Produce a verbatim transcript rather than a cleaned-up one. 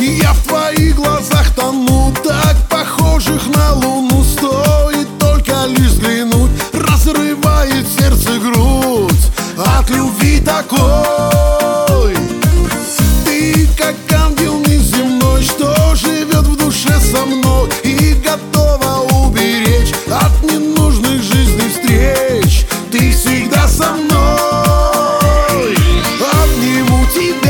Я в твоих глазах тону, так похожих на луну. Стоит только лишь взглянуть, разрывает сердце грудь от любви такой. Ты как ангел неземной, что живет в душе со мной и готова уберечь от ненужных жизненных встреч. Ты всегда со мной. Обниму тебя